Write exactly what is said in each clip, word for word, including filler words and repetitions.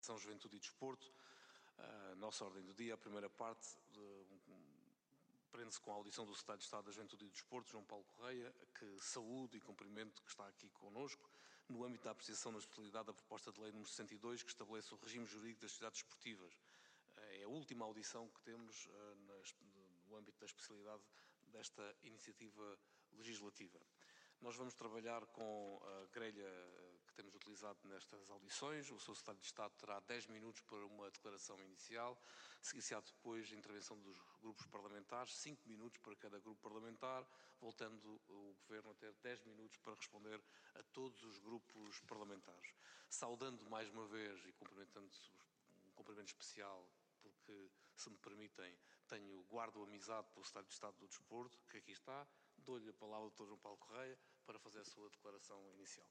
São Juventude e Desporto. A nossa ordem do dia, a primeira parte, um, prende-se com a audição do Secretário de Estado da Juventude e do Desporto, João Paulo Correia, que saúde e cumprimento que está aqui connosco, no âmbito da apreciação na especialidade da proposta de lei número sessenta e dois, que estabelece o regime jurídico das sociedades esportivas. É a última audição que temos no âmbito da especialidade desta iniciativa legislativa. Nós vamos trabalhar com a grelha que temos utilizado nestas audições. O seu Secretário de Estado terá dez minutos para uma declaração inicial, seguir-se-á depois a intervenção dos grupos parlamentares, cinco minutos para cada grupo parlamentar, voltando o Governo a ter dez minutos para responder a todos os grupos parlamentares. Saudando mais uma vez e cumprimentando um cumprimento especial, porque, se me permitem, tenho guardo amizade pelo Secretário de Estado do Desporto, que aqui está. Dou-lhe a palavra ao doutor João Paulo Correia para fazer a sua declaração inicial.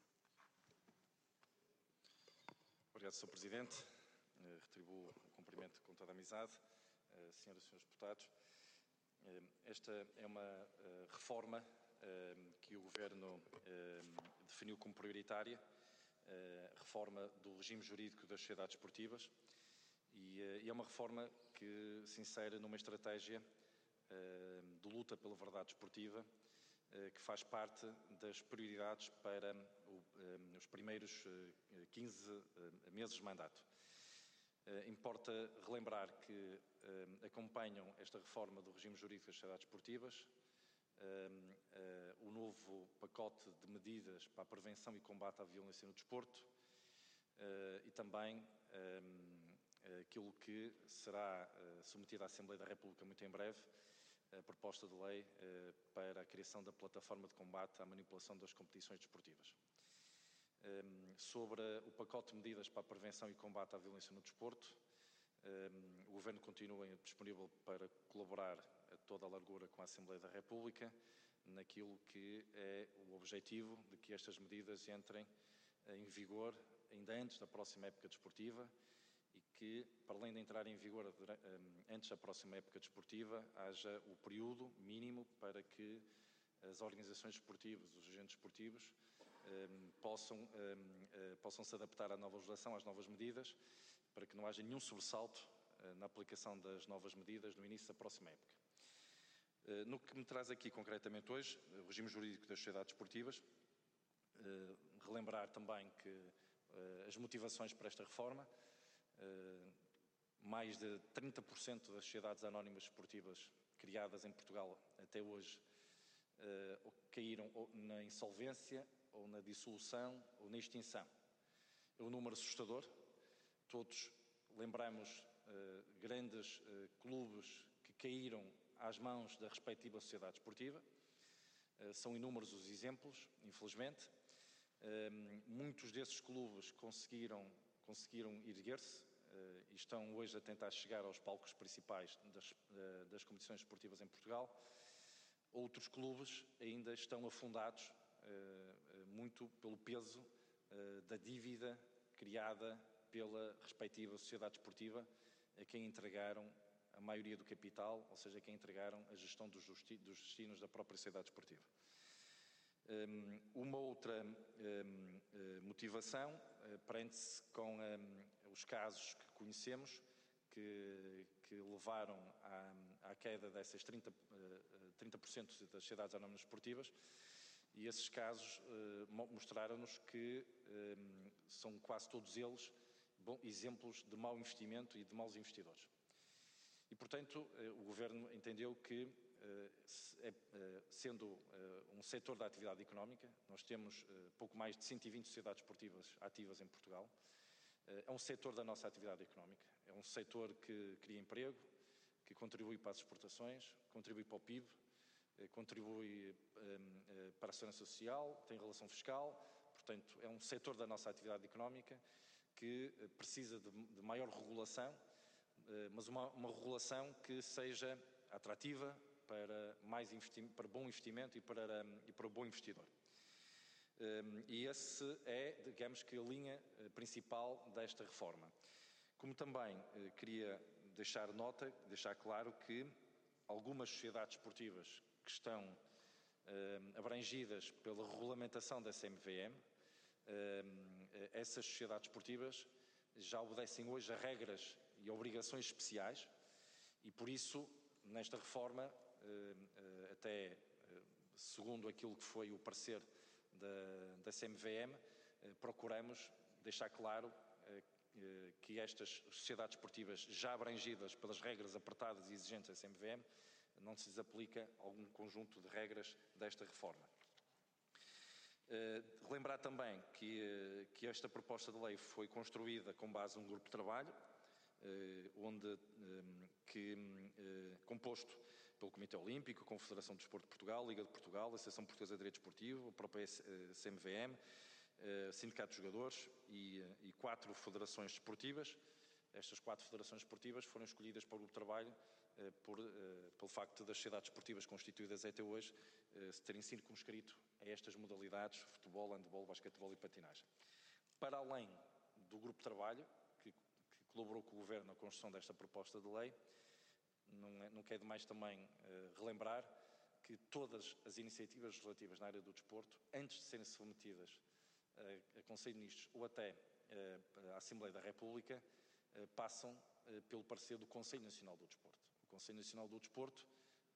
Obrigado, senhor Presidente. Retribuo o cumprimento com toda a amizade. Senhoras e senhores deputados, esta é uma reforma que o Governo definiu como prioritária, a reforma do regime jurídico das sociedades esportivas, e é uma reforma que se insere numa estratégia de luta pela verdade esportiva, que faz parte das prioridades para os primeiros quinze meses de mandato. Importa relembrar que acompanham esta reforma do regime jurídico das sociedades esportivas o novo pacote de medidas para a prevenção e combate à violência no desporto e também aquilo que será submetido à Assembleia da República muito em breve, a proposta de lei para a criação da plataforma de combate à manipulação das competições desportivas. Sobre o pacote de medidas para a prevenção e combate à violência no desporto, o Governo continua disponível para colaborar a toda a largura com a Assembleia da República naquilo que é o objetivo de que estas medidas entrem em vigor ainda antes da próxima época desportiva e que, para além de entrar em vigor antes da próxima época desportiva, haja o período mínimo para que as organizações desportivas, os agentes desportivos, possam, possam se adaptar à nova legislação, às novas medidas, para que não haja nenhum sobressalto na aplicação das novas medidas no início da próxima época. No que me traz aqui concretamente hoje, o regime jurídico das sociedades esportivas, relembrar também que as motivações para esta reforma, mais de trinta por cento das sociedades anónimas esportivas criadas em Portugal até hoje caíram ou na insolvência, ou na dissolução, ou na extinção. É um número assustador. Todos lembramos grandes clubes que caíram às mãos da respectiva sociedade esportiva. São inúmeros os exemplos, infelizmente. Muitos desses clubes conseguiram, conseguiram erguer-se e estão hoje a tentar chegar aos palcos principais das, das competições esportivas em Portugal. Outros clubes ainda estão afundados muito pelo peso da dívida criada pela respectiva sociedade esportiva a quem entregaram a maioria do capital, ou seja, a quem entregaram a gestão dos destinos da própria sociedade esportiva. Uma outra motivação prende-se com os casos que conhecemos que, que levaram à, à queda dessas trinta por cento das sociedades anónimas esportivas, e esses casos mostraram-nos que são quase todos eles bons exemplos de mau investimento e de maus investidores. E, portanto, o Governo entendeu que, sendo um setor da atividade económica, nós temos pouco mais de cento e vinte sociedades esportivas ativas em Portugal, é um setor da nossa atividade económica, é um setor que cria emprego, que contribui para as exportações, contribui para o P I B, contribui para a segurança social, tem relação fiscal, portanto, é um setor da nossa atividade económica que precisa de, de maior regulação, mas uma, uma regulação que seja atrativa para, mais para bom investimento e para, e para o bom investidor. E esse é, digamos que, a linha principal desta reforma. Como também queria deixar nota, deixar claro que algumas sociedades esportivas que estão abrangidas pela regulamentação da C M V M, essas sociedades esportivas já obedecem hoje a regras e obrigações especiais e, por isso, nesta reforma, até segundo aquilo que foi o parecer da, da C M V M, procuramos deixar claro que estas sociedades esportivas já abrangidas pelas regras apertadas e exigentes da C M V M não se lhes aplica algum conjunto de regras desta reforma. Uh, relembrar também que, uh, que esta proposta de lei foi construída com base num grupo de trabalho, uh, onde, um, que, uh, composto pelo Comitê Olímpico, a Confederação do Desporto de Portugal, Liga de Portugal, a Associação Portuguesa de Direito Esportivo, a própria C M V M, uh, Sindicato de Jogadores e, uh, e quatro federações desportivas. Estas quatro federações esportivas foram escolhidas para o grupo de trabalho uh, por, uh, pelo facto das sociedades esportivas constituídas até hoje uh, se terem circunscrito a estas modalidades, futebol, handebol, basquetebol e patinagem. Para além do grupo de trabalho, que, que colaborou com o Governo na construção desta proposta de lei, não, é, não quer demais também uh, relembrar que todas as iniciativas legislativas na área do desporto, antes de serem submetidas uh, a Conselho de Ministros ou até uh, à Assembleia da República, uh, passam uh, pelo parecer do Conselho Nacional do Desporto. O Conselho Nacional do Desporto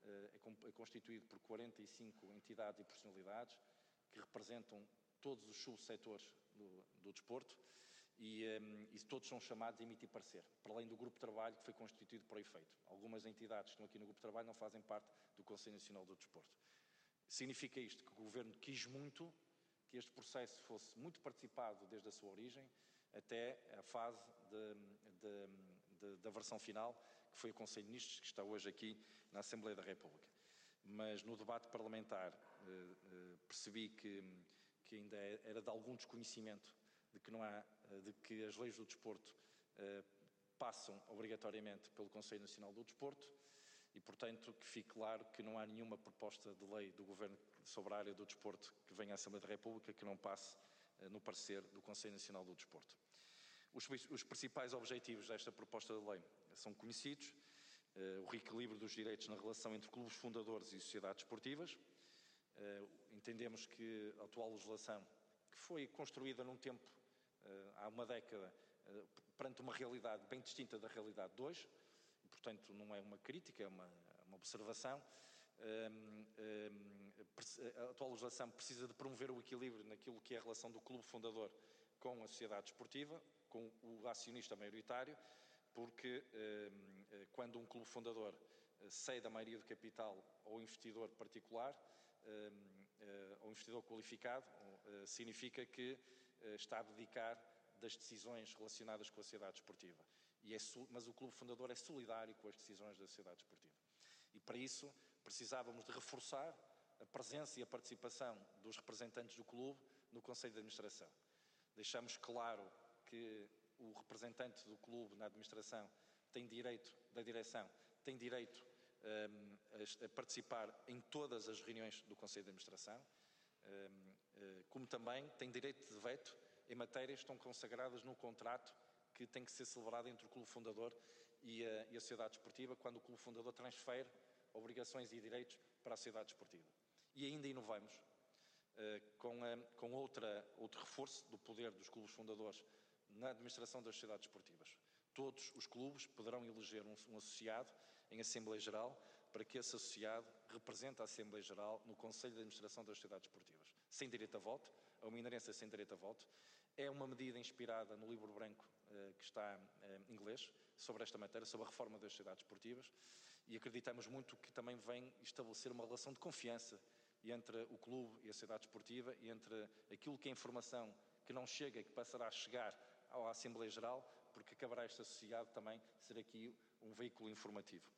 é constituído por quarenta e cinco entidades e personalidades que representam todos os subsetores do, do desporto e, um, e todos são chamados a emitir parecer, para além do grupo de trabalho que foi constituído para o efeito. Algumas entidades que estão aqui no grupo de trabalho não fazem parte do Conselho Nacional do Desporto. Significa isto que o Governo quis muito que este processo fosse muito participado desde a sua origem até a fase de, de, de, da versão final, que foi o Conselho de Ministros, que está hoje aqui na Assembleia da República. Mas no debate parlamentar eh, eh, percebi que, que ainda era de algum desconhecimento de que, não há, de que as leis do desporto eh, passam obrigatoriamente pelo Conselho Nacional do Desporto e, portanto, que fique claro que não há nenhuma proposta de lei do Governo sobre a área do desporto que venha à Assembleia da República que não passe eh, no parecer do Conselho Nacional do Desporto. Os, os principais objetivos desta proposta de lei são conhecidos: uh, o reequilíbrio dos direitos na relação entre clubes fundadores e sociedades esportivas. Uh, entendemos que a atual legislação, que foi construída num tempo, uh, há uma década, uh, perante uma realidade bem distinta da realidade de hoje, e, portanto não é uma crítica, é uma, uma observação. Um, um, a atual legislação precisa de promover o equilíbrio naquilo que é a relação do clube fundador com a sociedade esportiva, com o acionista maioritário, porque eh, quando um clube fundador eh, cede a maioria do capital ao investidor particular, eh, eh, ao investidor qualificado, eh, significa que eh, está a abdicar das decisões relacionadas com a sociedade esportiva. E é, mas o clube fundador é solidário com as decisões da sociedade esportiva. E para isso precisávamos de reforçar a presença e a participação dos representantes do clube no Conselho de Administração. Deixamos claro que o representante do clube na administração tem direito, da direção, tem direito um, a, a participar em todas as reuniões do Conselho de Administração, um, uh, como também tem direito de veto em matérias que estão consagradas no contrato que tem que ser celebrado entre o clube fundador e a, e a sociedade esportiva, quando o clube fundador transfere obrigações e direitos para a sociedade esportiva. E ainda inovamos uh, com, a, com outra, outro reforço do poder dos clubes fundadores na administração das sociedades esportivas. Todos os clubes poderão eleger um, um associado em Assembleia Geral para que esse associado represente a Assembleia Geral no Conselho de Administração das sociedades esportivas. Sem direito a voto, é uma inerência sem direito a voto. É uma medida inspirada no livro branco eh, que está eh, em inglês sobre esta matéria, sobre a reforma das sociedades esportivas, e acreditamos muito que também vem estabelecer uma relação de confiança entre o clube e a sociedade esportiva e entre aquilo que é informação que não chega e que passará a chegar à Assembleia Geral, porque acabará este associado também ser aqui um veículo informativo.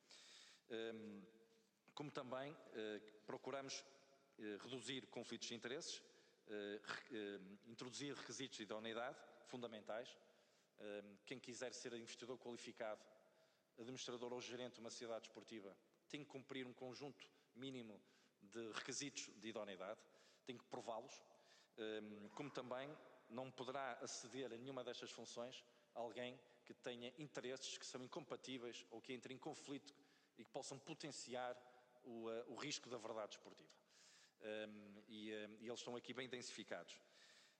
Como também procuramos reduzir conflitos de interesses, introduzir requisitos de idoneidade fundamentais. Quem quiser ser investidor qualificado, administrador ou gerente de uma sociedade esportiva, tem que cumprir um conjunto mínimo de requisitos de idoneidade, tem que prová-los, como também não poderá aceder a nenhuma destas funções alguém que tenha interesses que são incompatíveis ou que entre em conflito e que possam potenciar o, uh, o risco da verdade esportiva. Um, e, um, e eles estão aqui bem densificados.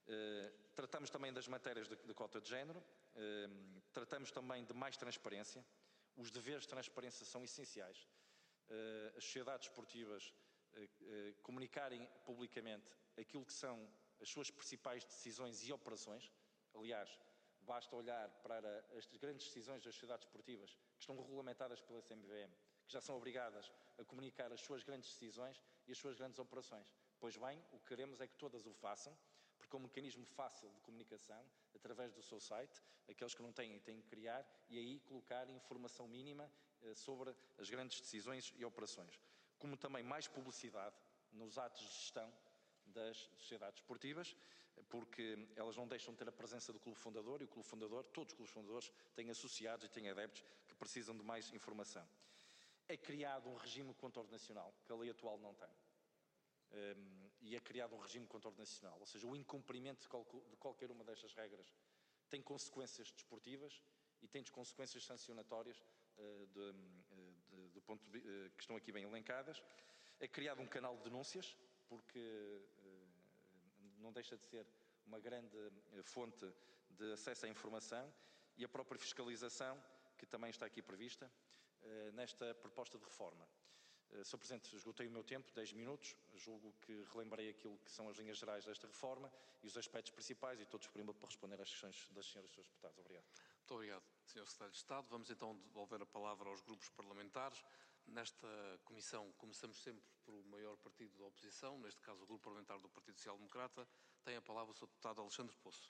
Tratamos também das matérias de, de cota de género, tratamos também de mais transparência. Os deveres de transparência são essenciais. As sociedades esportivas comunicarem publicamente aquilo que são as suas principais decisões e operações. Aliás, basta olhar para as grandes decisões das sociedades esportivas que estão regulamentadas pela C M V M, que já são obrigadas a comunicar as suas grandes decisões e as suas grandes operações. Pois bem, o que queremos é que todas o façam, porque é um mecanismo fácil de comunicação, através do seu site, aqueles que não têm, têm que criar, e aí colocar informação mínima sobre as grandes decisões e operações. Como também mais publicidade nos atos de gestão das sociedades esportivas, porque elas não deixam de ter a presença do clube fundador, e o clube fundador, todos os clubes fundadores, têm associados e têm adeptos que precisam de mais informação. É criado um regime de contorno nacional, que a lei atual não tem. Um, e é criado um regime de contorno nacional, ou seja, o incumprimento de, qual, de qualquer uma destas regras tem consequências desportivas e tem consequências sancionatórias uh, de, de, de ponto de, uh, que estão aqui bem elencadas. É criado um canal de denúncias, porque uh, não deixa de ser uma grande uh, fonte de acesso à informação, e a própria fiscalização, que também está aqui prevista uh, nesta proposta de reforma. senhor Presidente, esgotei o meu tempo, dez minutos, julgo que relembrei aquilo que são as linhas gerais desta reforma e os aspectos principais, e estou disponível para responder às questões das senhoras e senhores deputados. Obrigado. Muito obrigado, senhor Secretário de Estado. Vamos então devolver a palavra aos grupos parlamentares. Nesta comissão começamos sempre pelo maior partido da oposição, neste caso o Grupo Parlamentar do Partido Social Democrata. Tem a palavra o senhor Deputado Alexandre Poço.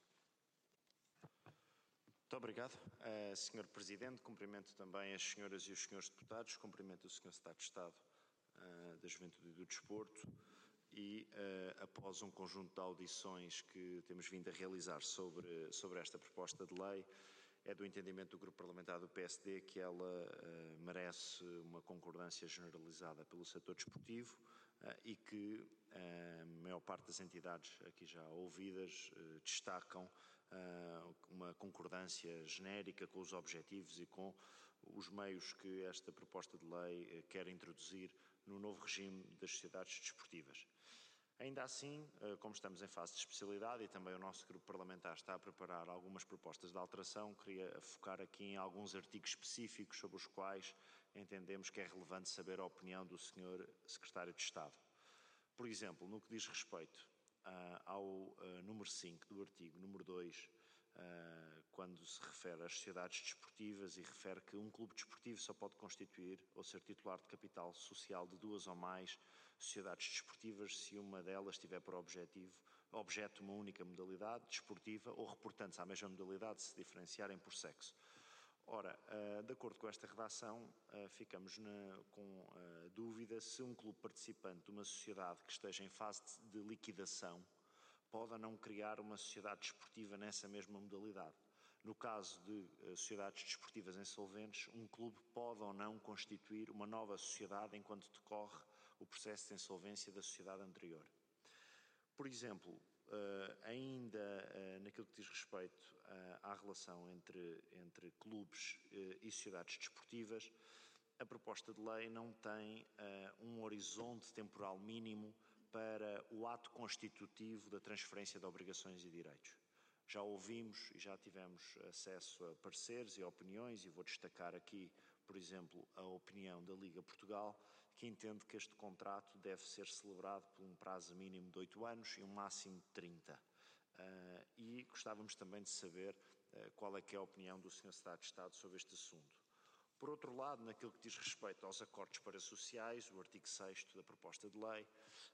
Muito obrigado, uh, senhor Presidente. Cumprimento também as senhoras e os senhores deputados. Cumprimento o senhor Secretário de Estado uh, da Juventude e do Desporto. E, uh, após um conjunto de audições que temos vindo a realizar sobre, sobre esta proposta de lei, é do entendimento do Grupo Parlamentar do P S D que ela uh, merece uma concordância generalizada pelo setor desportivo uh, e que uh, a maior parte das entidades aqui já ouvidas uh, destacam uh, uma concordância genérica com os objetivos e com os meios que esta proposta de lei uh, quer introduzir no novo regime das sociedades desportivas. Ainda assim, como estamos em fase de especialidade e também o nosso grupo parlamentar está a preparar algumas propostas de alteração, queria focar aqui em alguns artigos específicos sobre os quais entendemos que é relevante saber a opinião do senhor Secretário de Estado. Por exemplo, no que diz respeito uh, ao uh, número cinco do artigo número dois, uh, quando se refere às sociedades desportivas e refere que um clube desportivo só pode constituir ou ser titular de capital social de duas ou mais sociedades desportivas se uma delas tiver por objetivo, objeto uma única modalidade desportiva ou reportantes à mesma modalidade se diferenciarem por sexo. Ora, uh, de acordo com esta redação, uh, ficamos na, com a dúvida se um clube participante de uma sociedade que esteja em fase de liquidação pode ou não criar uma sociedade desportiva nessa mesma modalidade. No caso de uh, sociedades desportivas insolventes, um clube pode ou não constituir uma nova sociedade enquanto decorre o processo de insolvência da sociedade anterior. Por exemplo, uh, ainda uh, naquilo que diz respeito uh, à relação entre, entre clubes uh, e sociedades desportivas, a proposta de lei não tem uh, um horizonte temporal mínimo para o ato constitutivo da transferência de obrigações e direitos. Já ouvimos e já tivemos acesso a pareceres e opiniões, e vou destacar aqui, por exemplo, a opinião da Liga Portugal, que entende que este contrato deve ser celebrado por um prazo mínimo de oito anos e um máximo de trinta. Uh, e gostávamos também de saber uh, qual é que é a opinião do senhor Secretário de Estado sobre este assunto. Por outro lado, naquilo que diz respeito aos acordos parasociais, o artigo sexto da proposta de lei,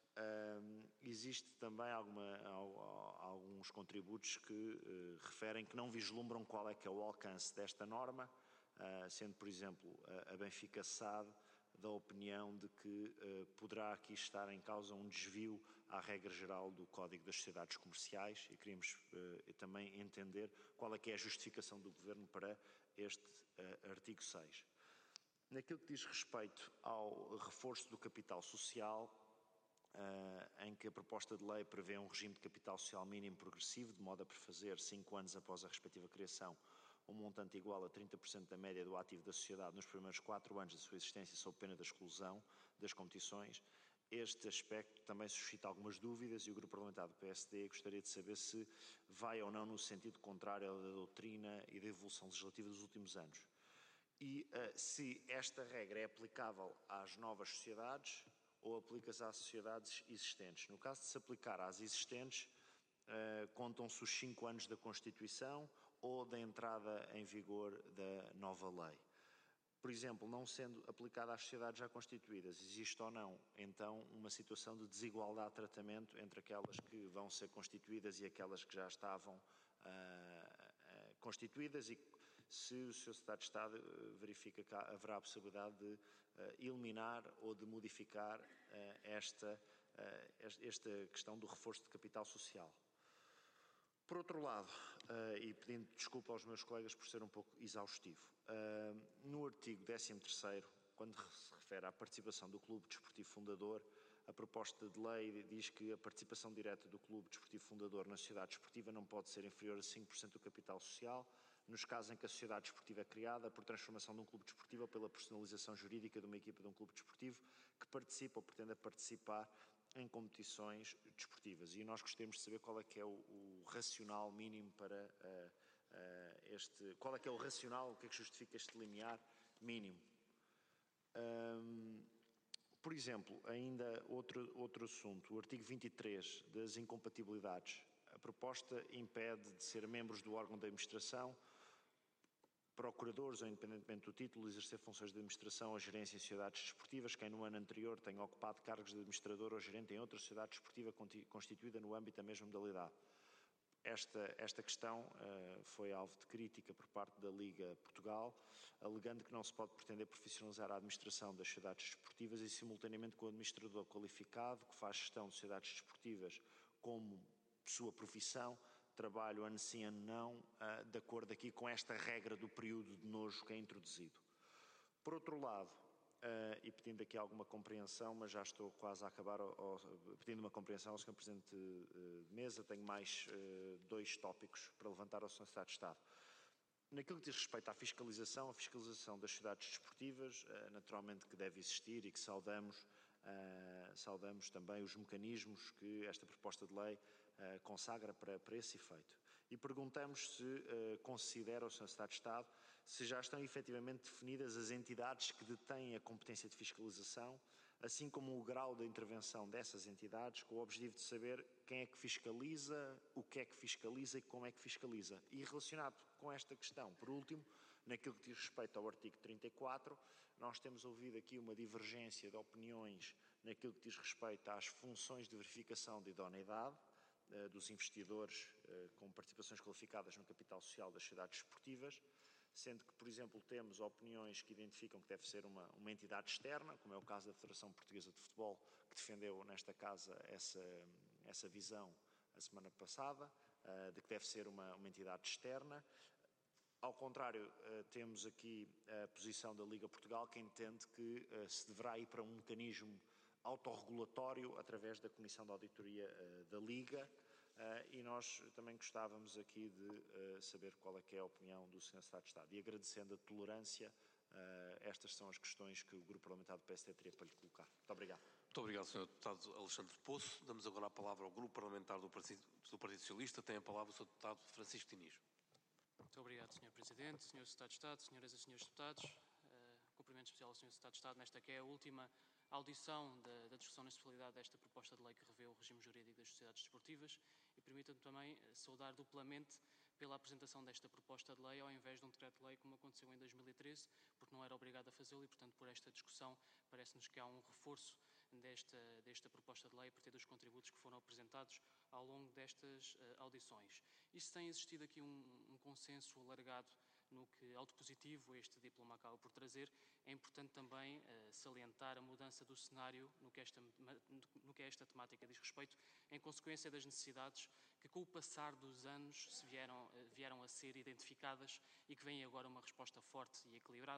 uh, existe também alguma, alguns contributos que uh, referem que não vislumbram qual é que é o alcance desta norma, uh, sendo, por exemplo, a, a Benfica S A D da opinião de que uh, poderá aqui estar em causa um desvio à regra geral do Código das Sociedades Comerciais, e queríamos uh, também entender qual é que é a justificação do Governo para este uh, artigo seis. Naquilo que diz respeito ao reforço do capital social, uh, em que a proposta de lei prevê um regime de capital social mínimo progressivo, de modo a prefazer cinco anos após a respectiva criação um montante igual a trinta por cento da média do ativo da sociedade nos primeiros quatro anos da sua existência, sob pena da exclusão das competições, Este aspecto também suscita algumas dúvidas e o Grupo Parlamentar do P S D gostaria de saber se vai ou não no sentido contrário da doutrina e da evolução legislativa dos últimos anos. E uh, se esta regra é aplicável às novas sociedades ou aplica-se às sociedades existentes. No caso de se aplicar às existentes, uh, contam-se os cinco anos da Constituição ou da entrada em vigor da nova lei. Por exemplo, não sendo aplicada às sociedades já constituídas, existe ou não, então, uma situação de desigualdade de tratamento entre aquelas que vão ser constituídas e aquelas que já estavam uh, uh, constituídas, e se o senhor Secretário de Estado uh, verifica que haverá a possibilidade de uh, eliminar ou de modificar uh, esta, uh, esta questão do reforço de capital social. Por outro lado, uh, e pedindo desculpa aos meus colegas por ser um pouco exaustivo, uh, no artigo décimo terceiro, quando se refere à participação do Clube Desportivo Fundador, a proposta de lei diz que a participação direta do Clube Desportivo Fundador na sociedade desportiva não pode ser inferior a cinco por cento do capital social, nos casos em que a sociedade desportiva é criada por transformação de um clube desportivo ou pela personalização jurídica de uma equipa de um clube desportivo que participa ou pretenda participar em competições desportivas. E nós gostaríamos de saber qual é que é o, o racional mínimo para uh, uh, este... Qual é que é o racional, o que é que justifica este limiar mínimo. Um, por exemplo, ainda outro, outro assunto, o artigo vinte e três das incompatibilidades. A proposta impede de ser membros do órgão de administração procuradores ou, independentemente do título, exercer funções de administração ou gerência em sociedades desportivas, quem no ano anterior tenha ocupado cargos de administrador ou gerente em outra sociedade desportiva constituída no âmbito da mesma modalidade. Esta, esta questão uh, foi alvo de crítica por parte da Liga Portugal, alegando que não se pode pretender profissionalizar a administração das sociedades desportivas e, simultaneamente, com o administrador qualificado, que faz gestão de sociedades desportivas como sua profissão, trabalho ano sim, ano não, uh, de acordo aqui com esta regra do período de nojo que é introduzido. Por outro lado, uh, e pedindo aqui alguma compreensão, mas já estou quase a acabar, ao, ao, pedindo uma compreensão ao senhor Presidente uh, de Mesa, tenho mais uh, dois tópicos para levantar ao senhor Secretário de Estado. Naquilo que diz respeito à fiscalização, a fiscalização das sociedades desportivas, uh, naturalmente que deve existir e que saudamos, uh, saudamos também os mecanismos que esta proposta de lei Uh, consagra para, para esse efeito. E perguntamos se uh, considera o senhor Secretário de Estado se já estão efetivamente definidas as entidades que detêm a competência de fiscalização, assim como o grau de intervenção dessas entidades, com o objetivo de saber quem é que fiscaliza, o que é que fiscaliza e como é que fiscaliza. E relacionado com esta questão, por último, naquilo que diz respeito ao artigo trinta e quatro, nós temos ouvido aqui uma divergência de opiniões naquilo que diz respeito às funções de verificação de idoneidade dos investidores com participações qualificadas no capital social das sociedades esportivas, sendo que, por exemplo, temos opiniões que identificam que deve ser uma, uma entidade externa, como é o caso da Federação Portuguesa de Futebol, que defendeu nesta casa essa, essa visão a semana passada, de que deve ser uma, uma entidade externa. Ao contrário, temos aqui a posição da Liga Portugal, que entende que se deverá ir para um mecanismo autorregulatório através da Comissão de Auditoria uh, da Liga uh, e nós também gostávamos aqui de uh, saber qual é que é a opinião do senhor Secretário de Estado. E agradecendo a tolerância, uh, estas são as questões que o Grupo Parlamentar do P S D teria para lhe colocar. Muito obrigado. Muito obrigado, senhor Deputado Alexandre Poço. Damos agora a palavra ao Grupo Parlamentar do Partido, do Partido Socialista. Tem a palavra o senhor Deputado Francisco Diniz. Muito obrigado, senhor Presidente, senhor Secretário de Estado, senhoras e senhores deputados. Uh, cumprimento especial ao senhor Secretário de Estado nesta que é a última audição da, da discussão na especialidade desta proposta de lei que revê o regime jurídico das sociedades desportivas e permita-me também saudar duplamente pela apresentação desta proposta de lei ao invés de um decreto-lei como aconteceu em dois mil e treze, porque não era obrigado a fazê-lo e, portanto, por esta discussão parece-nos que há um reforço desta, desta proposta de lei a partir dos contributos que foram apresentados ao longo destas uh, audições. E se tem existido aqui um, um consenso alargado no que, ao dispositivo, este diploma acaba por trazer, é importante também uh, salientar a mudança do cenário no que, esta, no que esta temática diz respeito, em consequência das necessidades que, com o passar dos anos, se vieram, uh, vieram a ser identificadas e que vem agora uma resposta forte e equilibrada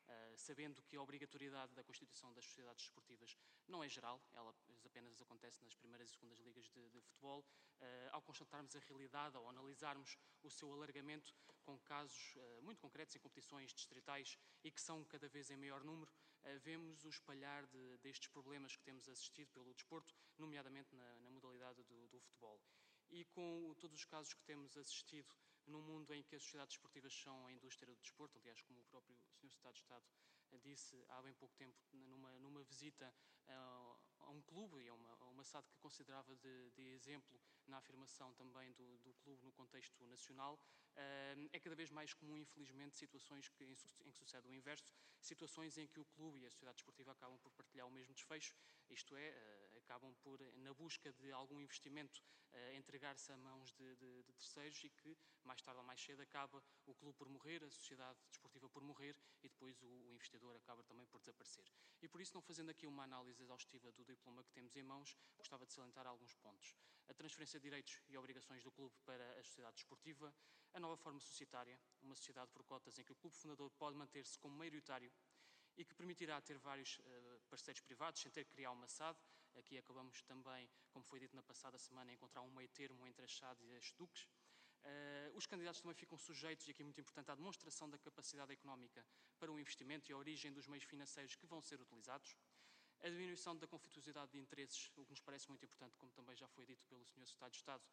uh, sabendo que a obrigatoriedade da constituição das sociedades desportivas não é geral, ela apenas acontece nas primeiras e segundas ligas de, de futebol. Uh, ao constatarmos a realidade, ao analisarmos o seu alargamento com casos uh, muito concretos em competições distritais e que são cada vez em maior número, uh, vemos o espalhar de, destes problemas que temos assistido pelo desporto, nomeadamente na, na modalidade do, do futebol. E com todos os casos que temos assistido num mundo em que as sociedades desportivas são a indústria do desporto, aliás, como o próprio senhor Secretário de Estado disse há bem pouco tempo, numa, numa visita a, a um clube e a uma, a uma S A D que considerava de, de exemplo na afirmação também do, do clube no contexto nacional, é cada vez mais comum, infelizmente, situações que, em, em que sucede o inverso, situações em que o clube e a sociedade desportiva acabam por partilhar o mesmo desfecho, isto é, acabam por, na busca de algum investimento, entregar-se a mãos de, de, de terceiros e que, mais tarde ou mais cedo, acaba o clube por morrer, a sociedade desportiva por morrer e depois o, o investidor acaba também por desaparecer. E por isso, não fazendo aqui uma análise exaustiva do diploma que temos em mãos, gostava de salientar alguns pontos. A transferência de direitos e obrigações do clube para a sociedade desportiva, a nova forma societária, uma sociedade por cotas em que o clube fundador pode manter-se como maioritário e que permitirá ter vários uh, parceiros privados sem ter que criar uma S A D. Aqui acabamos também, como foi dito na passada semana, a encontrar um meio termo entre as S A Ds e as STUCs. Uh, os candidatos também ficam sujeitos, e aqui é muito importante, à demonstração da capacidade económica para o investimento e a origem dos meios financeiros que vão ser utilizados. A diminuição da conflituosidade de interesses, o que nos parece muito importante, como também já foi dito pelo senhor Secretário de Estado,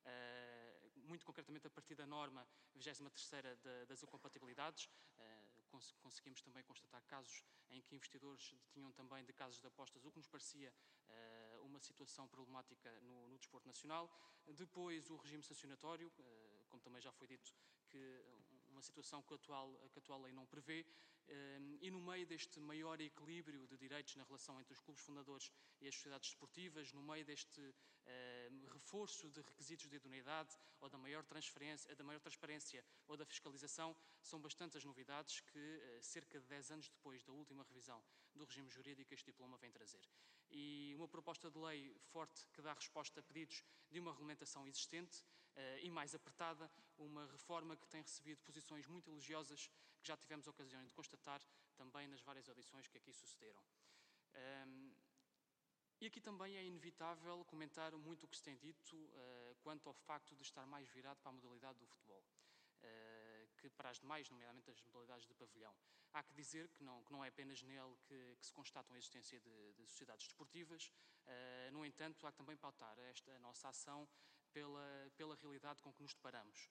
uh, muito concretamente a partir da norma vigésima terceira das incompatibilidades. Uh, cons conseguimos também constatar casos em que investidores tinham também de casas de apostas, o que nos parecia uh, uma situação problemática no, no desporto nacional. Depois, o regime sancionatório, uh, como também já foi dito, que uma situação que a atual, que a atual lei não prevê, e no meio deste maior equilíbrio de direitos na relação entre os clubes fundadores e as sociedades desportivas, no meio deste uh, reforço de requisitos de idoneidade ou da maior, transferência, da maior transparência ou da fiscalização, são bastantes as novidades que, uh, cerca de dez anos depois da última revisão do regime jurídico, este diploma vem trazer. E uma proposta de lei forte que dá resposta a pedidos de uma regulamentação existente uh, e mais apertada, uma reforma que tem recebido posições muito elogiosas que já tivemos a ocasião de constatar também nas várias audições que aqui sucederam. Um, e aqui também é inevitável comentar muito o que se tem dito uh, quanto ao facto de estar mais virado para a modalidade do futebol, uh, que para as demais, nomeadamente as modalidades de pavilhão. Há que dizer que não, que não é apenas nele que, que se constatam a existência de, de sociedades desportivas, uh, no entanto, há que também pautar esta nossa ação pela, pela realidade com que nos deparamos.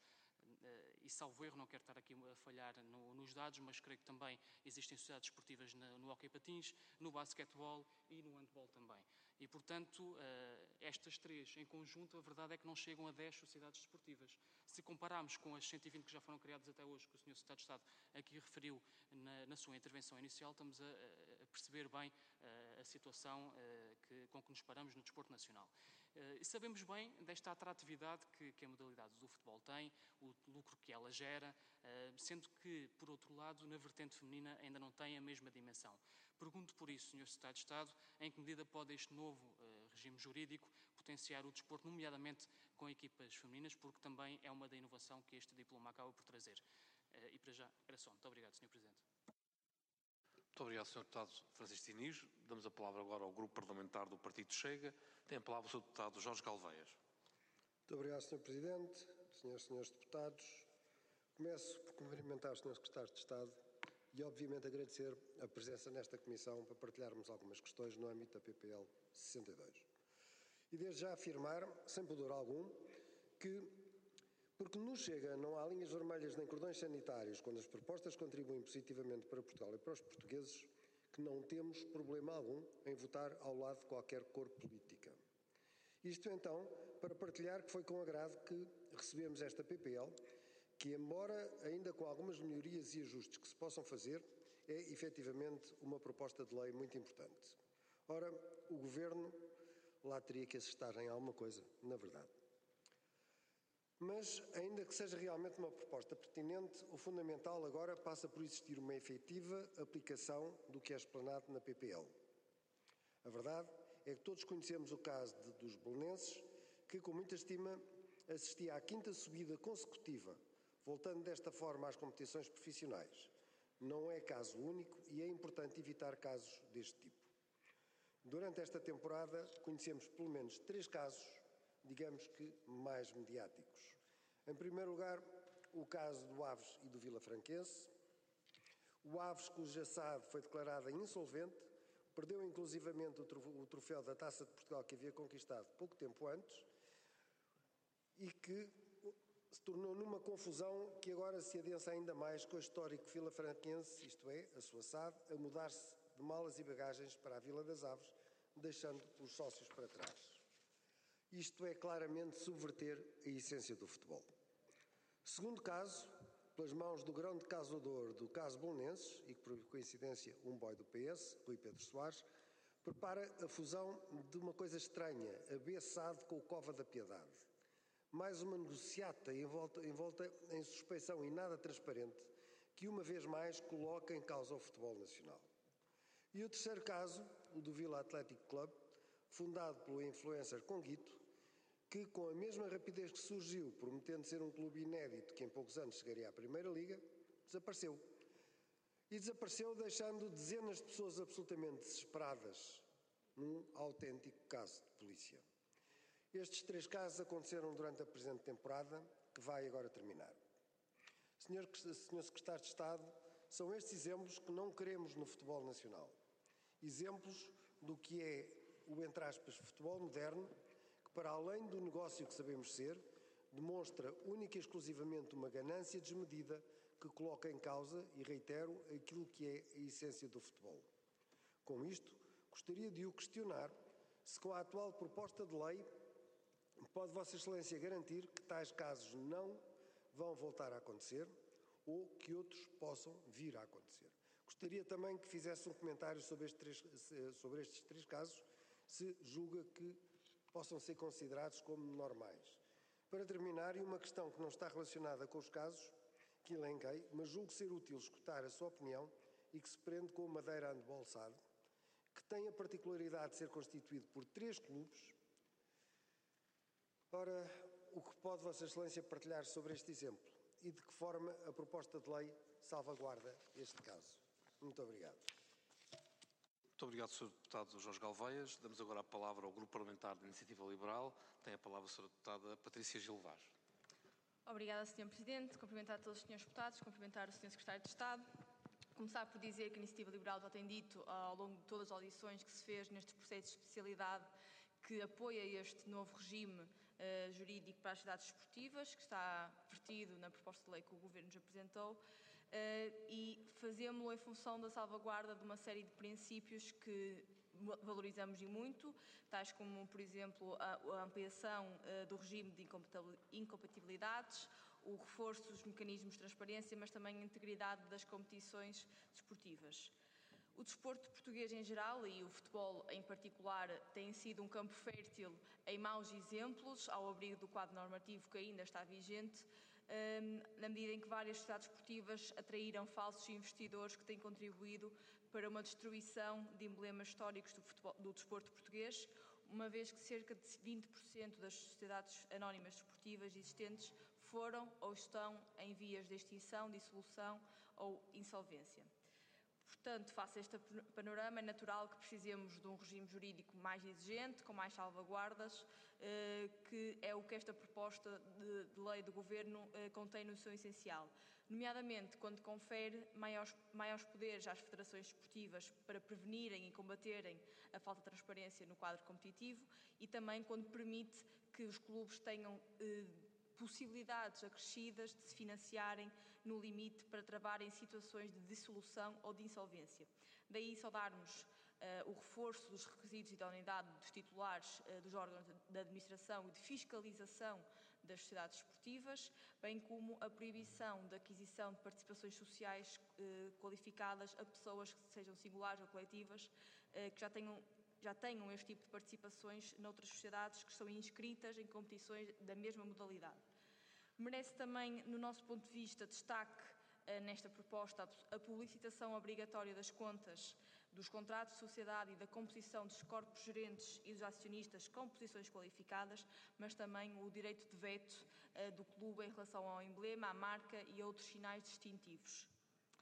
E salvo erro, não quero estar aqui a falhar no, nos dados, mas creio que também existem sociedades esportivas no, no hóquei patins, no basquetebol e no handball também. E, portanto, estas três em conjunto, a verdade é que não chegam a dez sociedades desportivas. Se compararmos com as cento e vinte que já foram criadas até hoje, que o senhor Secretário de Estado aqui referiu na, na sua intervenção inicial, estamos a, a perceber bem a, a situação que, com que nos paramos no desporto nacional. E sabemos bem desta atratividade que, que a modalidade do futebol tem, o lucro que ela gera, sendo que, por outro lado, na vertente feminina ainda não tem a mesma dimensão. Pergunto por isso, senhor Secretário de Estado, em que medida pode este novo uh, regime jurídico potenciar o desporto, nomeadamente com equipas femininas, porque também é uma da inovação que este diploma acaba por trazer. Uh, e para já, era só. Muito obrigado, senhor Presidente. Muito obrigado, senhor Deputado Francisco Diniz. Damos a palavra agora ao Grupo Parlamentar do Partido Chega. Tem a palavra o senhor Deputado Jorge Galveias. Muito obrigado, senhor Presidente, senhoras e senhores deputados. Começo por cumprimentar o senhor Secretário de Estado e, obviamente, agradecer a presença nesta comissão para partilharmos algumas questões no âmbito da P P L sessenta e dois. E desde já afirmar, sem pudor algum, que, porque nos Chega não há linhas vermelhas nem cordões sanitários quando as propostas contribuem positivamente para Portugal e para os portugueses, que não temos problema algum em votar ao lado de qualquer cor política. Isto, então, para partilhar que foi com agrado que recebemos esta P P L, que, embora ainda com algumas melhorias e ajustes que se possam fazer, é efetivamente uma proposta de lei muito importante. Ora, o Governo lá teria que acertar em alguma coisa, na verdade. Mas, ainda que seja realmente uma proposta pertinente, o fundamental agora passa por existir uma efetiva aplicação do que é explanado na P P L. A verdade é que todos conhecemos o caso de, dos belenenses, que com muita estima assistia à quinta subida consecutiva, voltando desta forma às competições profissionais. Não é caso único e é importante evitar casos deste tipo. Durante esta temporada, conhecemos pelo menos três casos, digamos que mais mediáticos. Em primeiro lugar, o caso do Aves e do Vilafranquense. O Aves, cuja S A D foi declarada insolvente, perdeu inclusivamente o troféu da Taça de Portugal que havia conquistado pouco tempo antes e que se tornou numa confusão que agora se adensa ainda mais com o histórico vilafranquense, isto é, a sua S A D, a mudar-se de malas e bagagens para a Vila das Aves, deixando os sócios para trás. Isto é claramente subverter a essência do futebol. Segundo caso, pelas mãos do grande causador do caso Belenenses, e que por coincidência um boy do P S, Rui Pedro Soares, prepara a fusão de uma coisa estranha, a B S A D com o Cova da Piedade. Mais uma negociata envolta, envolta em suspeição e nada transparente, que uma vez mais coloca em causa o futebol nacional. E o terceiro caso, o do Vila Atlético Club, fundado pelo influencer Conguito, que com a mesma rapidez que surgiu, prometendo ser um clube inédito que em poucos anos chegaria à Primeira Liga, desapareceu. E desapareceu deixando dezenas de pessoas absolutamente desesperadas, num autêntico caso de polícia. Estes três casos aconteceram durante a presente temporada, que vai agora terminar. Senhor, senhor Secretário de Estado, são estes exemplos que não queremos no futebol nacional. Exemplos do que é o, entre aspas, futebol moderno, que para além do negócio que sabemos ser, demonstra única e exclusivamente uma ganância desmedida que coloca em causa, e reitero, aquilo que é a essência do futebol. Com isto, gostaria de o questionar se com a atual proposta de lei pode Vossa Excelência garantir que tais casos não vão voltar a acontecer ou que outros possam vir a acontecer. Gostaria também que fizesse um comentário sobre estes três, sobre estes três casos, se julga que possam ser considerados como normais. Para terminar, e uma questão que não está relacionada com os casos que elenquei, mas julgo ser útil escutar a sua opinião e que se prende com o Madeira Handball S A D, que tem a particularidade de ser constituído por três clubes. Ora, o que pode Vossa Excelência partilhar sobre este exemplo e de que forma a proposta de lei salvaguarda este caso? Muito obrigado. Muito obrigado, senhor Deputado Jorge Galveias. Damos agora a palavra ao Grupo Parlamentar da Iniciativa Liberal. Tem a palavra a senhora Deputada Patrícia Gil Vaz. Obrigada, senhor Presidente. Cumprimentar todos os senhores deputados, cumprimentar o senhor Secretário de Estado. Começar por dizer que a Iniciativa Liberal já tem dito ao longo de todas as audições que se fez neste processo de especialidade que apoia este novo regime uh, jurídico para as cidades esportivas, que está vertido na proposta de lei que o Governo nos apresentou, uh, e fazemos-lo em função da salvaguarda de uma série de princípios que valorizamos e muito, tais como, por exemplo, a, a ampliação uh, do regime de incompatibilidades, o reforço dos mecanismos de transparência, mas também a integridade das competições desportivas. O desporto português em geral e o futebol em particular tem sido um campo fértil em maus exemplos, ao abrigo do quadro normativo que ainda está vigente, na medida em que várias sociedades esportivas atraíram falsos investidores que têm contribuído para uma destruição de emblemas históricos do, futebol, do desporto português, uma vez que cerca de vinte por cento das sociedades anónimas desportivas existentes foram ou estão em vias de extinção, dissolução ou insolvência. Portanto, face a este panorama, é natural que precisemos de um regime jurídico mais exigente, com mais salvaguardas, eh, que é o que esta proposta de, de lei do Governo eh, contém no seu essencial. Nomeadamente, quando confere maiores, maiores poderes às federações desportivas para prevenirem e combaterem a falta de transparência no quadro competitivo e também quando permite que os clubes tenham eh, possibilidades acrescidas de se financiarem no limite para travarem situações de dissolução ou de insolvência. Daí só darmos uh, o reforço dos requisitos de idoneidade dos titulares uh, dos órgãos de administração e de fiscalização das sociedades esportivas, bem como a proibição da aquisição de participações sociais uh, qualificadas a pessoas que sejam singulares ou coletivas, uh, que já tenham já tenham este tipo de participações noutras sociedades que estão inscritas em competições da mesma modalidade. Merece também, no nosso ponto de vista, destaque eh, nesta proposta a publicitação obrigatória das contas, dos contratos de sociedade e da composição dos corpos gerentes e dos acionistas com posições qualificadas, mas também o direito de veto eh, do clube em relação ao emblema, à marca e outros sinais distintivos.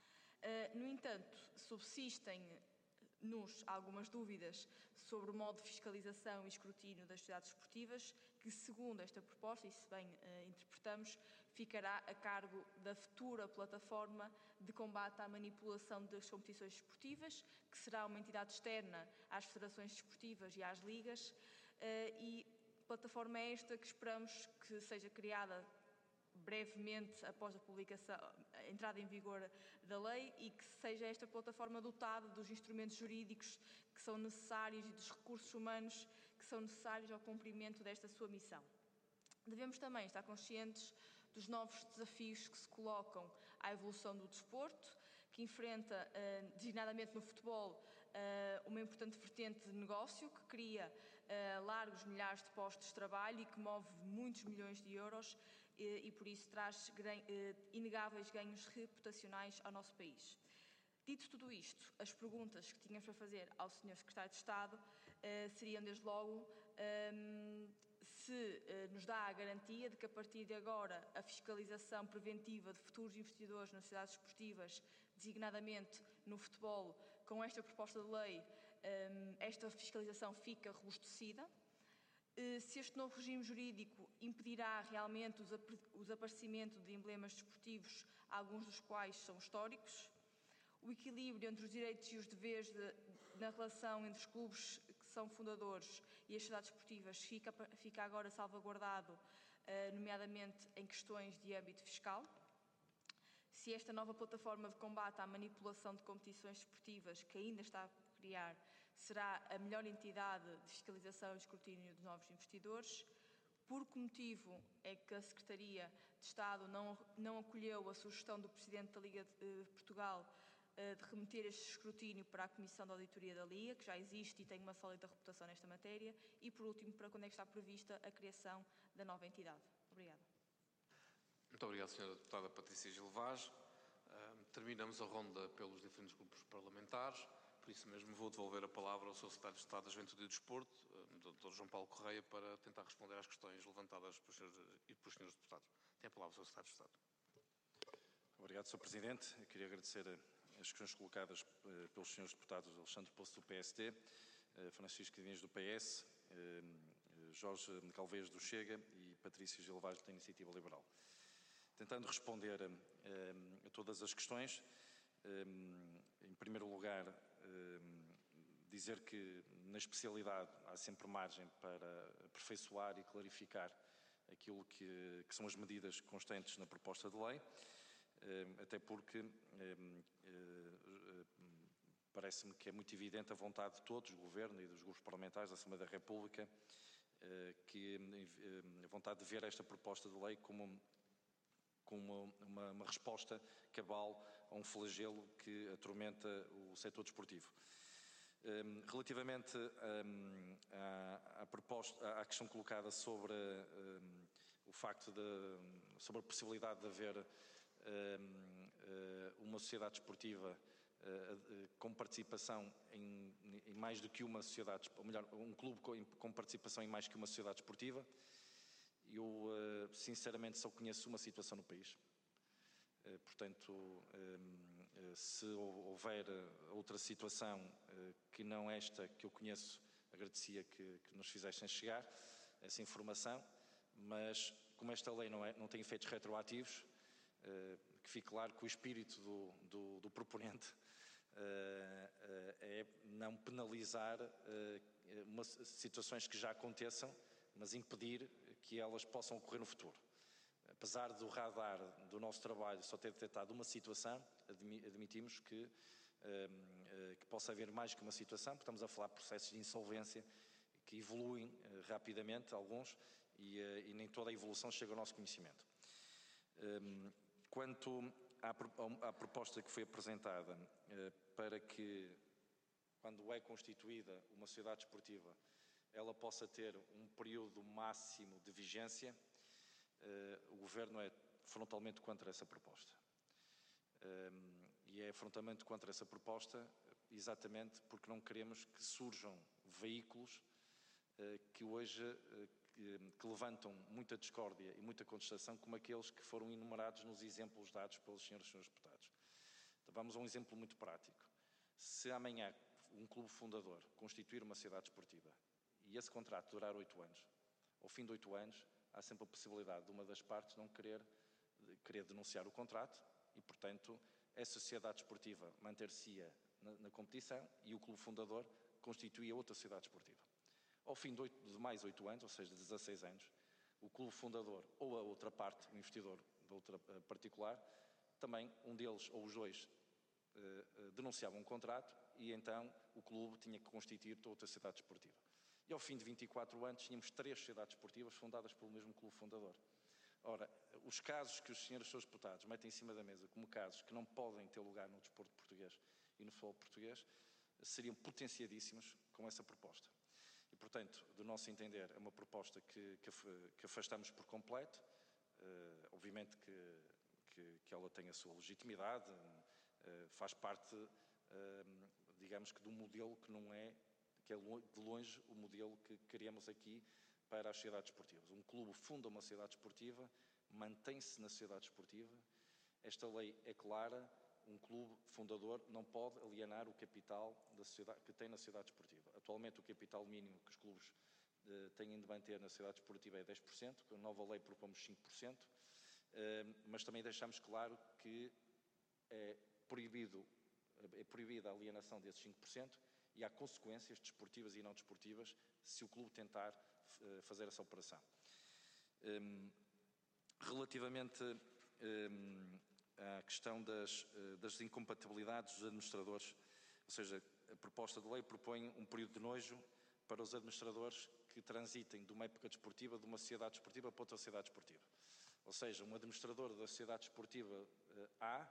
No entanto, subsistem-nos algumas dúvidas sobre o modo de fiscalização e escrutínio das sociedades esportivas, que, segundo esta proposta, e se bem uh, interpretamos, ficará a cargo da futura plataforma de combate à manipulação das competições esportivas, que será uma entidade externa às federações desportivas e às ligas, uh, e plataforma esta que esperamos que seja criada brevemente após a publicação, a entrada em vigor da lei, e que seja esta plataforma dotada dos instrumentos jurídicos que são necessários e dos recursos humanos que são necessários ao cumprimento desta sua missão. Devemos também estar conscientes dos novos desafios que se colocam à evolução do desporto, que enfrenta, eh, designadamente no futebol, eh, uma importante vertente de negócio que cria eh, largos milhares de postos de trabalho e que move muitos milhões de euros eh, e por isso traz eh, inegáveis ganhos reputacionais ao nosso país. Dito tudo isto, as perguntas que tínhamos para fazer ao senhor Secretário de Estado eh, seriam, desde logo, eh, se eh, nos dá a garantia de que, a partir de agora, a fiscalização preventiva de futuros investidores nas sociedades esportivas, designadamente no futebol, com esta proposta de lei, eh, esta fiscalização fica robustecida. Eh, se este novo regime jurídico impedirá realmente o desaparecimento de emblemas desportivos, alguns dos quais são históricos. O equilíbrio entre os direitos e os deveres de, na relação entre os clubes que são fundadores e as sociedades esportivas fica, fica agora salvaguardado, eh, nomeadamente em questões de âmbito fiscal. Se esta nova plataforma de combate à manipulação de competições esportivas, que ainda está a criar, será a melhor entidade de fiscalização e escrutínio dos novos investidores. Por que motivo é que a Secretaria de Estado não, não acolheu a sugestão do Presidente da Liga de Portugal de remeter este escrutínio para a Comissão de Auditoria da Liga, que já existe e tem uma sólida reputação nesta matéria, e, por último, para quando é que está prevista a criação da nova entidade? Obrigada. Muito obrigado, senhora Deputada Patrícia Gil Vaz. Uh, terminamos a ronda pelos diferentes grupos parlamentares, por isso mesmo vou devolver a palavra ao senhor Secretário de Estado da Juventude e do Desporto, uh, doutor João Paulo Correia, para tentar responder às questões levantadas pelos senhores e pelos senhores deputados. Tem a palavra o senhor Secretário de Estado. Obrigado, senhor Presidente. Eu queria agradecer as questões colocadas uh, pelos senhores deputados Alexandre Poço do P S D, uh, Francisco Diniz do P S, uh, Jorge Calvez do Chega e Patrícia Gil Vaz da Iniciativa Liberal. Tentando responder uh, a todas as questões, uh, em primeiro lugar, uh, dizer que na especialidade há sempre margem para aperfeiçoar e clarificar aquilo que, que são as medidas constantes na proposta de lei, até porque parece-me que é muito evidente a vontade de todos, do Governo e dos grupos parlamentares da Assembleia da República, que a vontade de ver esta proposta de lei como, como uma, uma resposta cabal a um flagelo que atormenta o setor desportivo. Relativamente à, à, proposta, à questão colocada sobre um, o facto de, sobre a possibilidade de haver um, uma sociedade desportiva uh, com participação em, em mais do que uma sociedade, ou melhor, um clube com, com participação em mais que uma sociedade desportiva, eu uh, sinceramente só conheço uma situação no país. Uh, portanto, um, se houver outra situação que não esta que eu conheço, agradecia que, que nos fizessem chegar essa informação, mas como esta lei não, é, não tem efeitos retroativos, que fique claro que o espírito do, do, do proponente é não penalizar uma, situações que já aconteçam, mas impedir que elas possam ocorrer no futuro. Apesar do radar do nosso trabalho só ter detectado uma situação, admitimos que, um, que possa haver mais que uma situação, porque estamos a falar de processos de insolvência que evoluem uh, rapidamente, alguns, e, uh, e nem toda a evolução chega ao nosso conhecimento. Um, quanto à, à proposta que foi apresentada uh, para que, quando é constituída uma sociedade desportiva, ela possa ter um período máximo de vigência, uh, o Governo é frontalmente contra essa proposta. Um, e é frontalmente contra essa proposta exatamente porque não queremos que surjam veículos uh, que hoje uh, que, que levantam muita discórdia e muita contestação como aqueles que foram enumerados nos exemplos dados pelos senhores e senhores deputados. Vamos a um exemplo muito prático. Se amanhã um clube fundador constituir uma sociedade desportiva e esse contrato durar oito anos, ao fim de oito anos, há sempre a possibilidade de uma das partes não querer, de querer denunciar o contrato e, portanto, essa sociedade desportiva manter-se-ia na, na competição e o clube fundador constituía outra sociedade desportiva. Ao fim de, oito, de mais oito anos, ou seja, de dezasseis anos, o clube fundador ou a outra parte, o investidor da outra particular, também um deles ou os dois eh, denunciavam um contrato e então o clube tinha que constituir outra sociedade desportiva. E ao fim de vinte e quatro anos tínhamos três sociedades desportivas fundadas pelo mesmo clube fundador. Ora, os casos que os senhores seus deputados metem em cima da mesa como casos que não podem ter lugar no desporto português e no futebol português, seriam potenciadíssimos com essa proposta. E, portanto, do nosso entender, é uma proposta que, que, que afastamos por completo. Uh, obviamente que, que, que ela tem a sua legitimidade, uh, faz parte, uh, digamos que, de um modelo que não é, que é de longe o modelo que queremos aqui para as sociedades esportivas. Um clube funda uma sociedade esportiva, mantém-se na sociedade esportiva. Esta lei é clara, um clube fundador não pode alienar o capital da sociedade, que tem na sociedade esportiva. Atualmente o capital mínimo que os clubes eh, têm de manter na sociedade esportiva é dez por cento, com a nova lei propomos cinco por cento, eh, mas também deixamos claro que é, proibido, é proibida a alienação desses cinco por cento e há consequências desportivas e não desportivas se o clube tentar eh, fazer essa operação. Um, relativamente um, à questão das, das incompatibilidades dos administradores, ou seja, a proposta de lei propõe um período de nojo para os administradores que transitem de uma época desportiva, de uma sociedade desportiva para outra sociedade desportiva. Ou seja, um administrador da sociedade desportiva uh, A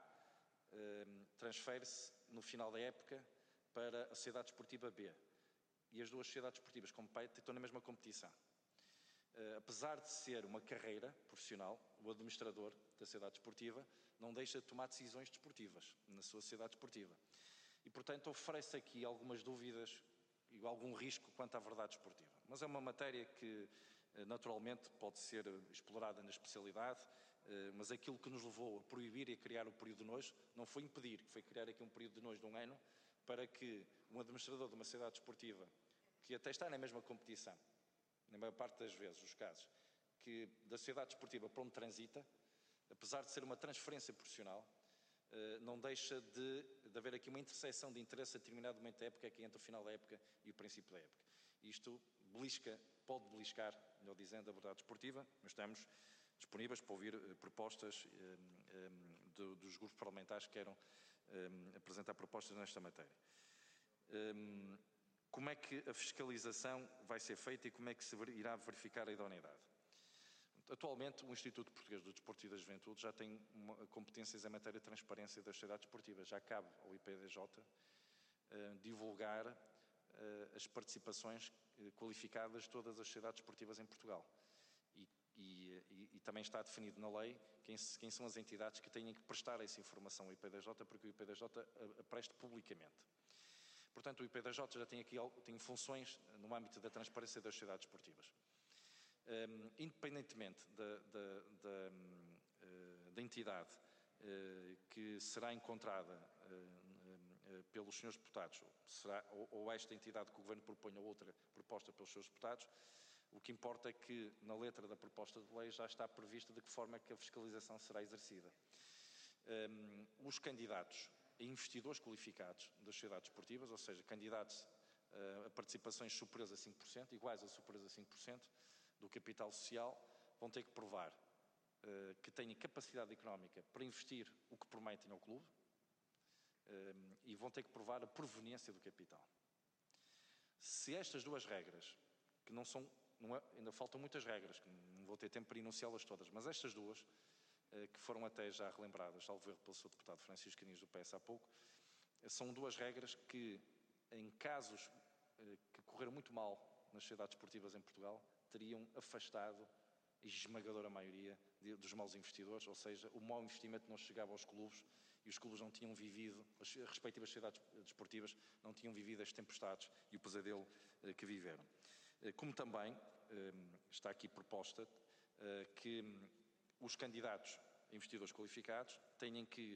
uh, transfere-se no final da época para a sociedade desportiva B. E as duas sociedades desportivas competem, estão na mesma competição. Uh, apesar de ser uma carreira profissional, o administrador da sociedade desportiva não deixa de tomar decisões desportivas na sua sociedade desportiva. E, portanto, oferece aqui algumas dúvidas e algum risco quanto à verdade desportiva. Mas é uma matéria que, naturalmente, pode ser explorada na especialidade, uh, mas aquilo que nos levou a proibir e a criar o período de nojo não foi impedir, foi criar aqui um período de nojo de um ano para que um administrador de uma sociedade desportiva, que até está na mesma competição, na maior parte das vezes, os casos, que da sociedade desportiva para onde transita, apesar de ser uma transferência profissional, não deixa de, de haver aqui uma interseção de interesse a determinado momento da época, que é entre o final da época e o princípio da época. Isto belisca, pode beliscar, melhor dizendo, a verdade desportiva, mas estamos disponíveis para ouvir propostas um, um, do, dos grupos parlamentares que queiram um, apresentar propostas nesta matéria. Um, Como é que a fiscalização vai ser feita e como é que se irá verificar a idoneidade? Atualmente, o Instituto Português do Desporto e da Juventude já tem uma, competências em matéria de transparência das sociedades desportivas. Já cabe ao I P D J uh, divulgar uh, as participações uh, qualificadas de todas as sociedades desportivas em Portugal. E, e, e, e também está definido na lei quem, quem são as entidades que têm que prestar essa informação ao I P D J, porque o I P D J a, a preste publicamente. Portanto, o I P D J já tem aqui tem funções no âmbito da transparência das sociedades esportivas. Um, independentemente da, da, da, uh, da entidade uh, que será encontrada uh, uh, pelos senhores deputados, será, ou, ou esta entidade que o Governo propõe ou outra proposta pelos seus deputados, o que importa é que na letra da proposta de lei já está prevista de que forma é que a fiscalização será exercida. Um, os candidatos a investidores qualificados das sociedades esportivas, ou seja, candidatos uh, a participações superiores a cinco por cento, iguais ou superiores a cinco por cento do capital social, vão ter que provar uh, que têm capacidade económica para investir o que prometem ao clube uh, e vão ter que provar a proveniência do capital. Se estas duas regras, que não são, não é, ainda faltam muitas regras, que não vou ter tempo para enunciá-las todas, mas estas duas, que foram até já relembradas, salvo erro, pelo seu deputado Francisco Anis do P S há pouco, são duas regras que, em casos que correram muito mal nas sociedades esportivas em Portugal, teriam afastado a esmagadora maioria dos maus investidores, ou seja, o mau investimento não chegava aos clubes e os clubes não tinham vivido, as respectivas sociedades desportivas não tinham vivido as tempestades e o pesadelo que viveram. Como também está aqui proposta que os candidatos a investidores qualificados tenham que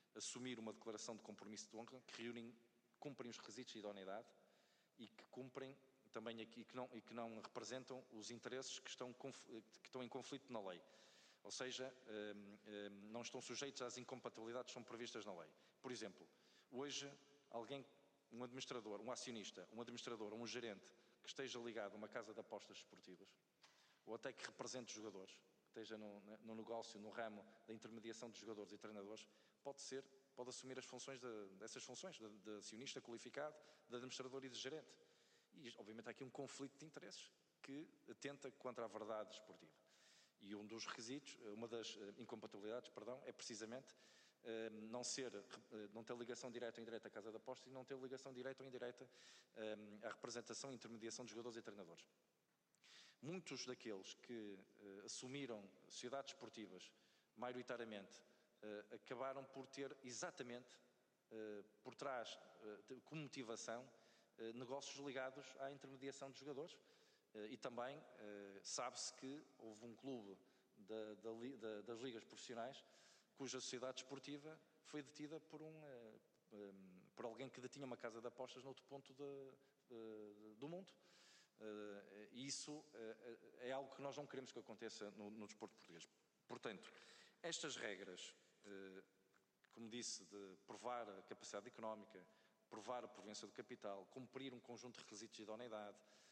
assumir uma declaração de compromisso de honra que reúnem, cumprem os requisitos de idoneidade e que cumprem também aqui, que não, e que não representam os interesses que estão, que estão em conflito na lei. Ou seja, não estão sujeitos às incompatibilidades que são previstas na lei. Por exemplo, hoje alguém, um administrador, um acionista, um administrador ou um gerente que esteja ligado a uma casa de apostas esportivas, ou até que represente jogadores, que esteja no, no negócio, no ramo da intermediação de jogadores e treinadores, pode ser, pode assumir as funções de, dessas funções, de, de acionista qualificado, de administrador e de gerente. E, obviamente, há aqui um conflito de interesses que atenta contra a verdade esportiva. E um dos requisitos, uma das incompatibilidades, perdão, é precisamente eh, não ser, eh, não ter ligação direta ou indireta à casa de apostas e não ter ligação direta ou indireta eh, à representação e intermediação de jogadores e treinadores. Muitos daqueles que eh, assumiram sociedades esportivas, maioritariamente, eh, acabaram por ter exatamente eh, por trás, eh, como motivação, eh, negócios ligados à intermediação de jogadores. E também eh, sabe-se que houve um clube da, da, da, das ligas profissionais cuja sociedade esportiva foi detida por, um, eh, um, por alguém que detinha uma casa de apostas noutro ponto de, de, do mundo. Eh, e isso eh, é algo que nós não queremos que aconteça no, no desporto português. Portanto, estas regras, eh, como disse, de provar a capacidade económica, provar a proveniência do capital, cumprir um conjunto de requisitos de idoneidade,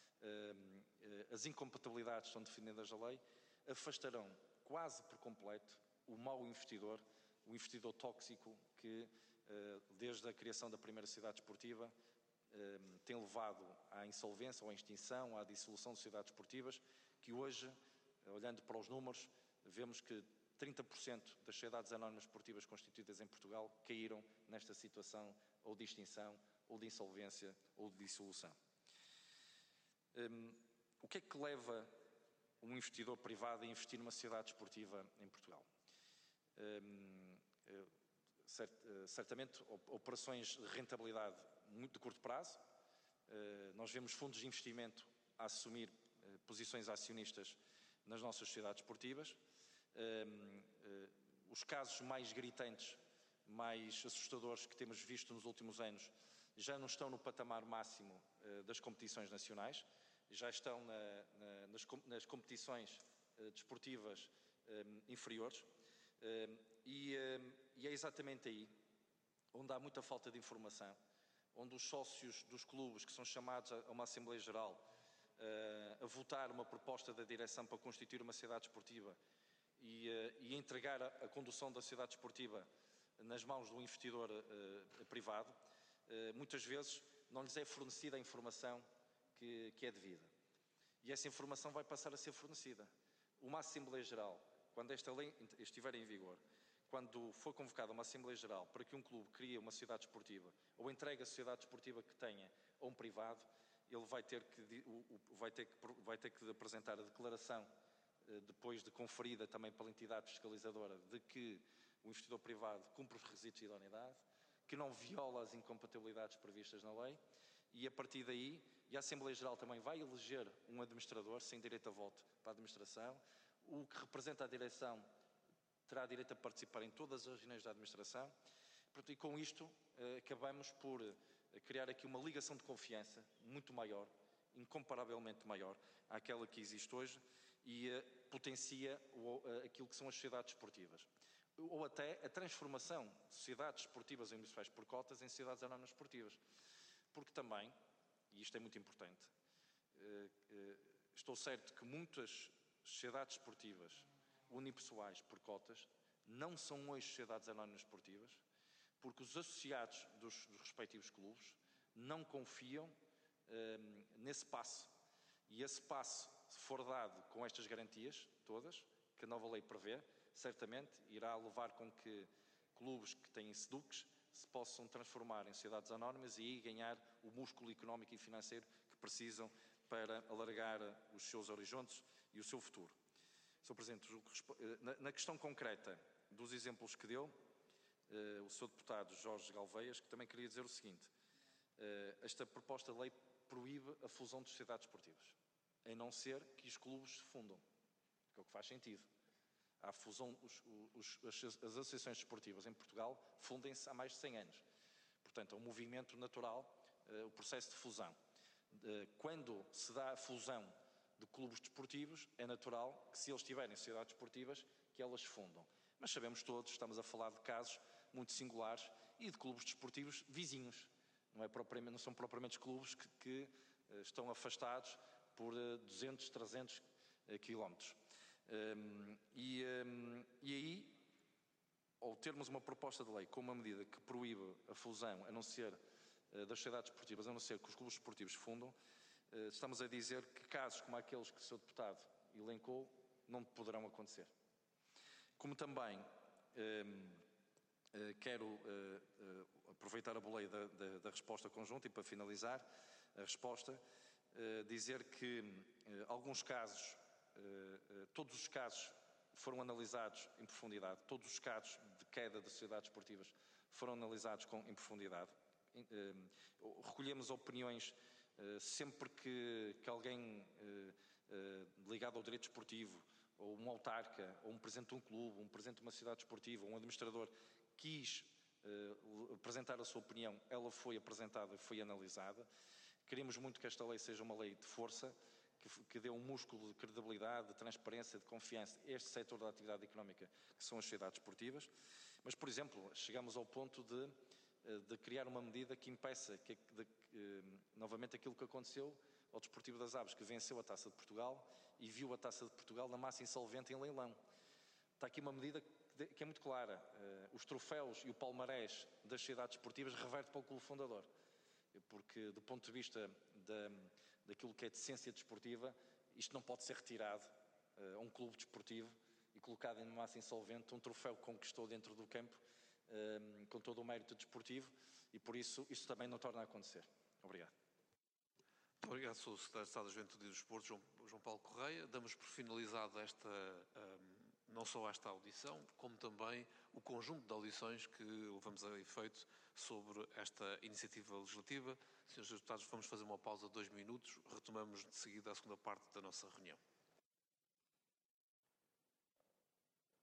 as incompatibilidades são definidas na lei, afastarão quase por completo o mau investidor, o investidor tóxico que, desde a criação da primeira sociedade esportiva, tem levado à insolvência, ou à extinção, à dissolução de sociedades esportivas, que hoje, olhando para os números, vemos que trinta por cento das sociedades anónimas esportivas constituídas em Portugal caíram nesta situação ou de extinção, ou de insolvência, ou de dissolução. Um, o que é que leva um investidor privado a investir numa sociedade esportiva em Portugal? Um, cert, certamente operações de rentabilidade muito de curto prazo. Uh, nós vemos fundos de investimento a assumir uh, posições acionistas nas nossas sociedades esportivas. Um, uh, os casos mais gritantes, mais assustadores que temos visto nos últimos anos já não estão no patamar máximo uh, das competições nacionais. Já estão na, na, nas, nas competições uh, desportivas um, inferiores um, e, um, e é exatamente aí onde há muita falta de informação, onde os sócios dos clubes que são chamados a, a uma Assembleia Geral uh, a votar uma proposta da direção para constituir uma sociedade esportiva e, uh, e entregar a, a condução da sociedade esportiva nas mãos de um investidor uh, privado, uh, muitas vezes não lhes é fornecida a informação Que, que é devida. E essa informação vai passar a ser fornecida. Uma Assembleia Geral, quando esta lei estiver em vigor, quando for convocada uma Assembleia Geral para que um clube crie uma sociedade esportiva ou entregue a sociedade esportiva que tenha a um privado, ele vai ter que, vai ter que, vai ter que apresentar a declaração, depois de conferida também pela entidade fiscalizadora, de que o investidor privado cumpre os requisitos de idoneidade, que não viola as incompatibilidades previstas na lei, e a partir daí, e a Assembleia Geral também vai eleger um administrador sem direito a voto para a administração, o que representa a direção terá direito a participar em todas as reuniões da administração, e com isto acabamos por criar aqui uma ligação de confiança muito maior, incomparavelmente maior àquela que existe hoje e potencia aquilo que são as sociedades esportivas. Ou até a transformação de sociedades esportivas e municipais por cotas em sociedades anónimas esportivas. Porque também, e isto é muito importante, estou certo que muitas sociedades esportivas unipessoais por cotas não são hoje sociedades anónimas esportivas, porque os associados dos, dos respectivos clubes não confiam um, nesse passo. E esse passo, se for dado com estas garantias todas, que a nova lei prevê, certamente irá levar com que clubes que têm seducs se possam transformar em sociedades anónimas e aí ganhar o músculo económico e financeiro que precisam para alargar os seus horizontes e o seu futuro. senhor Presidente, na questão concreta dos exemplos que deu, o senhor Deputado Jorge Galveias, que também queria dizer o seguinte: esta proposta de lei proíbe a fusão de sociedades esportivas, a não ser que os clubes se fundam, que é o que faz sentido. A fusão, os, os, as, as associações desportivas em Portugal fundem-se há mais de cem anos. Portanto, é um movimento natural, uh, o processo de fusão. Uh, quando se dá a fusão de clubes desportivos, é natural que, se eles tiverem sociedades desportivas, que elas fundam. Mas sabemos todos, estamos a falar de casos muito singulares e de clubes desportivos vizinhos. Não, é propriamente, não são propriamente clubes que, que uh, estão afastados por uh, duzentos, trezentos uh, quilómetros. Um, e, um, e aí, ao termos uma proposta de lei com uma medida que proíbe a fusão, a não ser uh, das sociedades desportivas, a não ser que os clubes desportivos fundam, uh, estamos a dizer que casos como aqueles que o senhor Deputado elencou não poderão acontecer. Como também um, uh, quero uh, uh, aproveitar a boleia da, da, da resposta conjunta e, para finalizar a resposta, uh, dizer que uh, alguns casos, uh, uh, todos os casos foram analisados em profundidade, todos os casos de queda de sociedades esportivas foram analisados com, em profundidade. Uh, recolhemos opiniões uh, sempre que, que alguém uh, uh, ligado ao direito esportivo, ou um autarca, ou um presidente de um clube, um presidente de uma sociedade esportiva, um administrador, quis uh, apresentar a sua opinião, ela foi apresentada e foi analisada. Queremos muito que esta lei seja uma lei de força, que, que dê um músculo de credibilidade, de transparência, de confiança a este setor da atividade económica, que são as sociedades esportivas. Mas, por exemplo, chegamos ao ponto de, de criar uma medida que impeça, que, de, de, novamente, aquilo que aconteceu ao Desportivo das Aves, que venceu a Taça de Portugal e viu a Taça de Portugal na massa insolvente em leilão. Está aqui uma medida que é muito clara. Os troféus e o palmarés das sociedades esportivas reverte para o clube fundador. Porque, do ponto de vista da, daquilo que é de essência desportiva, isto não pode ser retirado a um clube desportivo e colocado em massa insolvente um troféu que conquistou dentro do campo, com todo o mérito desportivo, e por isso, isso também não torna a acontecer. Obrigado. Muito obrigado, Senhor Secretário de Estado da Juventude e do Desporto, João, João Paulo Correia. Damos por finalizada esta, um, não só esta audição, como também o conjunto de audições que levamos a efeito sobre esta iniciativa legislativa. Senhores deputados, vamos fazer uma pausa de dois minutos. Retomamos de seguida a segunda parte da nossa reunião.